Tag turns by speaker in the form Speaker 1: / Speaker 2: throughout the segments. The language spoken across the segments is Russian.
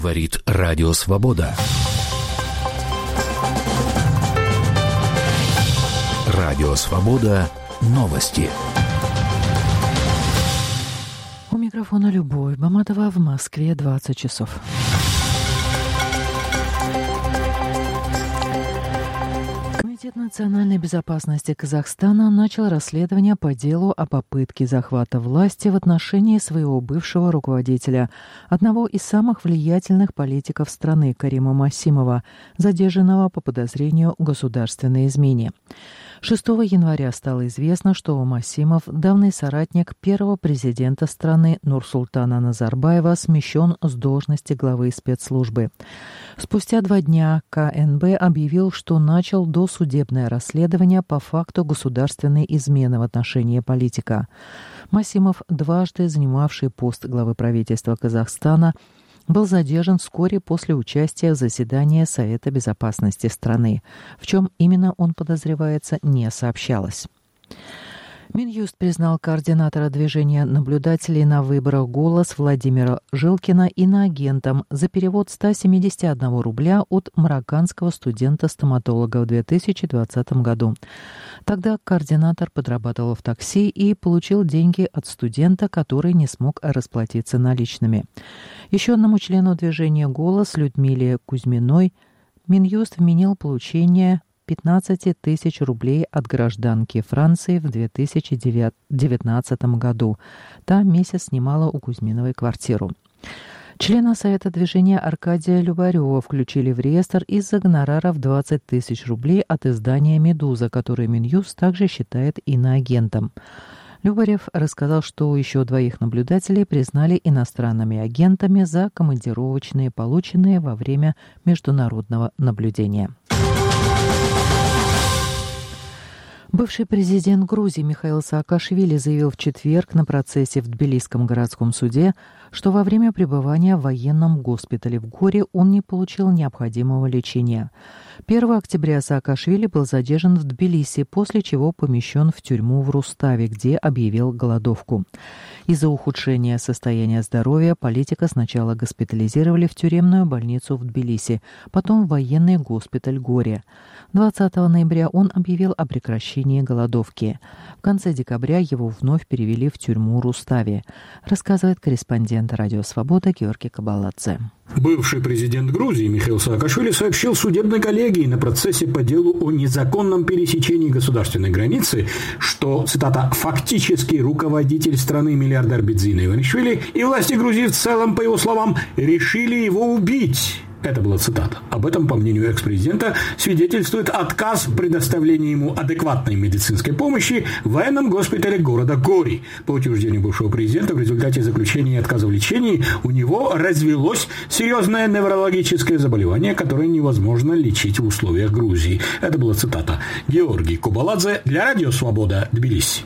Speaker 1: Говорит Радио Свобода. Радио Свобода. Новости.
Speaker 2: У микрофона Любовь Баматова, в Москве 20 часов. Комитет национальной безопасности Казахстана начал расследование по делу о попытке захвата власти в отношении своего бывшего руководителя, одного из самых влиятельных политиков страны Карима Масимова, задержанного по подозрению в государственной измене. 6 января стало известно, что Масимов, давний соратник первого президента страны Нурсултана Назарбаева, смещен с должности главы спецслужбы. Спустя 2 дня КНБ объявил, что начал досудебное расследование по факту государственной измены в отношении политика. Масимов, дважды занимавший пост главы правительства Казахстана, был задержан вскоре после участия в заседании Совета безопасности страны. В чем именно он подозревается, не сообщалось. Минюст признал координатора движения наблюдателей на выборах «Голос» Владимира Жилкина иноагентом за перевод 171 рубля от марокканского студента-стоматолога в 2020 году. Тогда координатор подрабатывал в такси и получил деньги от студента, который не смог расплатиться наличными. Еще одному члену движения «Голос» Людмиле Кузьминой Минюст вменил получение 15 тысяч рублей от гражданки Франции в 2019 году. Та месяц снимала у Кузьминовой квартиру. Члена Совета движения Аркадия Любарева включили в реестр из-за гонорара в 20 тысяч рублей от издания «Медуза», который Минюст также считает иноагентом. Любарев рассказал, что еще 2 наблюдателей признали иностранными агентами за командировочные, полученные во время международного наблюдения. Бывший президент Грузии Михаил Саакашвили заявил в четверг на процессе в Тбилисском городском суде, что во время пребывания в военном госпитале в Горе он не получил необходимого лечения. 1 октября Саакашвили был задержан в Тбилиси, после чего помещен в тюрьму в Руставе, где объявил голодовку. Из-за ухудшения состояния здоровья политика сначала госпитализировали в тюремную больницу в Тбилиси, потом в военный госпиталь Горе. 20 ноября он объявил о прекращении голодовки. В конце декабря его вновь перевели в тюрьму Руставе, рассказывает корреспондент Радио Свобода Георгий Кабаладзе.
Speaker 3: Бывший президент Грузии Михаил Саакашвили сообщил судебной коллегии на процессе по делу о незаконном пересечении государственной границы, что, цитата, «фактически руководитель страны миллиардер Бидзина Иванишвили и власти Грузии в целом, по его словам, решили его убить». Это была цитата. Об этом, по мнению экс-президента, свидетельствует отказ в предоставлении ему адекватной медицинской помощи в военном госпитале города Гори. По утверждению бывшего президента, в результате заключения и отказа в лечении у него развелось серьезное неврологическое заболевание, которое невозможно лечить в условиях Грузии. Это была цитата. Георгий Кубаладзе для Радио Свобода, Тбилиси.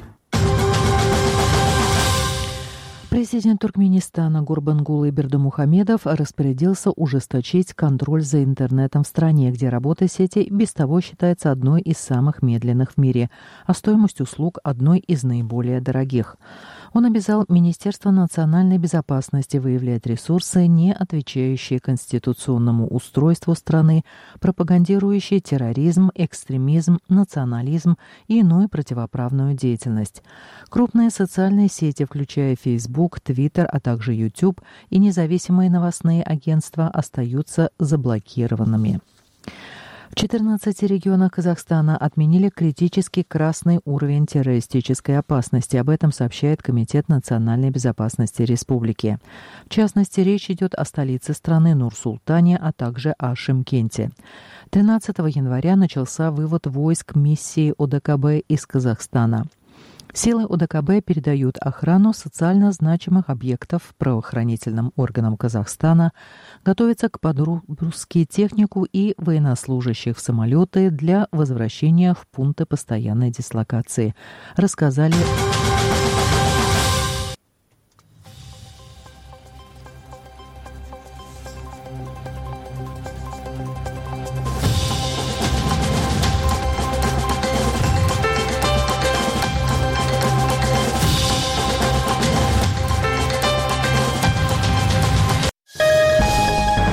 Speaker 2: Президент Туркменистана Гурбангулы Бердымухамедов распорядился ужесточить контроль за интернетом в стране, где работа сети без того считается одной из самых медленных в мире, а стоимость услуг одной из наиболее дорогих. Он обязал Министерство национальной безопасности выявлять ресурсы, не отвечающие конституционному устройству страны, пропагандирующие терроризм, экстремизм, национализм и иную противоправную деятельность. Крупные социальные сети, включая Facebook, Twitter, а также YouTube и независимые новостные агентства, остаются заблокированными. В 14 регионах Казахстана отменили критический красный уровень террористической опасности. Об этом сообщает Комитет национальной безопасности республики. В частности, речь идет о столице страны Нур-Султане, а также о Шымкенте. 13 января начался вывод войск миссии ОДКБ из Казахстана. Силы ОДКБ передают охрану социально значимых объектов правоохранительным органам Казахстана, готовятся к погрузке технику и военнослужащих в самолеты для возвращения в пункты постоянной дислокации, рассказали